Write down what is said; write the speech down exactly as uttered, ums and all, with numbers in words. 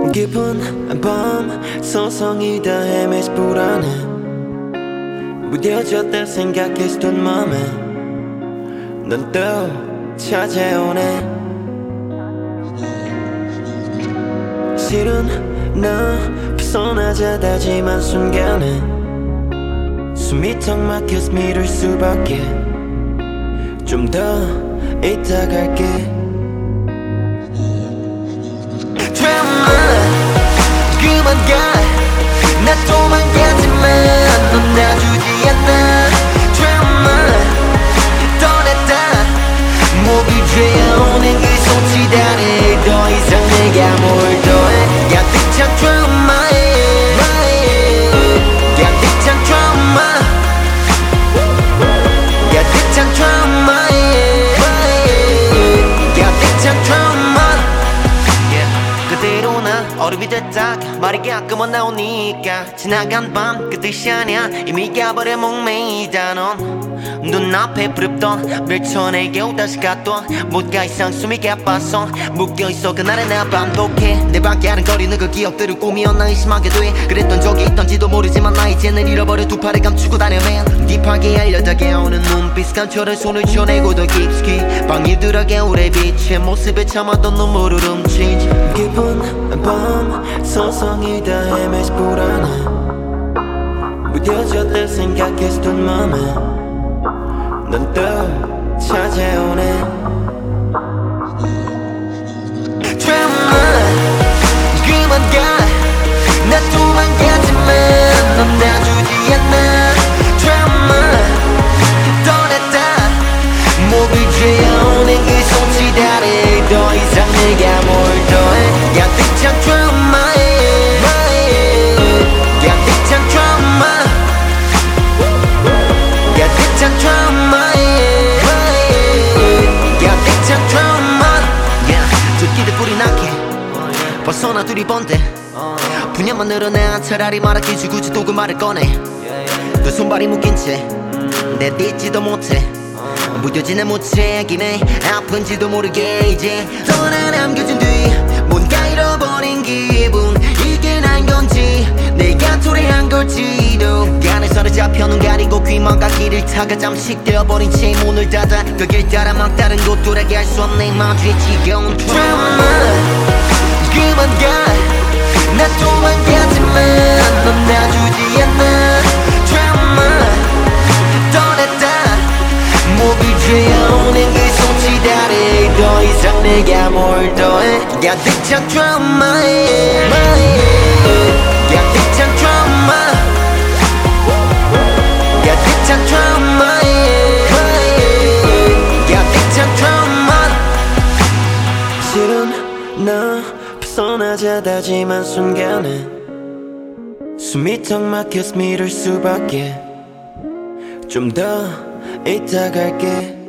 깊은 밤 서성이 다 헤매시 불안해 무뎌졌다 생각했던 맘에 넌 또 찾아오네. 실은 나 벗어나자 다짐한 순간에 숨이 턱 막혀서 미룰 수밖에. 좀 더 이따 갈게. 그만 가. 나 도망가지만 넌 놔주지 않아. Drama 떠났다. 목이 죄어오는 그 손짓하네. 더 이상 내가 뭘 더해. 가득 찬 드라마에 가득 찬 드라마 가득 찬 드라마에 가득 찬 드라마. 그대로 나 얼음이 됐다. 말이 가끔은 나오니까 지나간 밤 그 뜻이 아냐. 이미 가버려 목매이다. 넌 눈앞에 부릅던 밀천에게 다시 갔던 못가 이상 숨이 가빠서 묶여있어. 그날의 나 반복해. 내 밖에 아른거리는 그 기억들을 꿈이었나 의심하게 돼. 그랬던 적이 있던지도 모르지만 나 이제는 잃어버려 두 팔을 감추고 다녀 man. 딥하게 알려다게 오는 눈빛 감춰를 손을 쳐내고 더 깊숙이 방에 들어가 우리 빛의 모습에 참았던 눈물을 훔치지. 깊은 밤 서성이 다 헤매시 불안해 무뎌졌다 생각했던 맘에 넌 또 찾아오네. Drama 그만 가. 나 도망가지만 넌 놔주지 않아. Drama 떠났다. 목을 죄어오는 그 손짓 아래 더 이상 내가 뭘 더해. 가득 찬 드라마에 가득 찬 드라마 가득 찬 드라마에 가득 찬 드라마. 쫓기듯 불이 나게 벗어나 둘이 번데 분야만 늘어나 차라리 말아끼지 굳이 또 그 말을 꺼내. 두 손발이 묶인 채 내딛지도 못해. 무뎌진 내 무책임해. 아픈지도 모르게 이제 떠나 남겨진 뒤 뭔가 잃어버린 기분. 이게 난 건지 내가 도래한 걸지도. 간에서는 잡혀 눈 가리고 귀만 가기를 타가 잠식되어버린 채 문을 닫아 그 길 따라 막다른 곳 돌아갈 수 없네. 마주에 지겨운 드라마 그만 가. 나 도망가지만 넌 놔주지 않아. Drama 떠났다. 목을 죄어오는 그 손짓 아래 더 이상 내가 뭘 더해. 가득 찬 드라마에 가득 찬 드라마 가득 찬 드라마에 가득 찬 드라마. 실은 나 벗어나자 다짐한 순간에 숨이 턱 막혀서 미룰 수밖에. 좀 더 이따 갈게.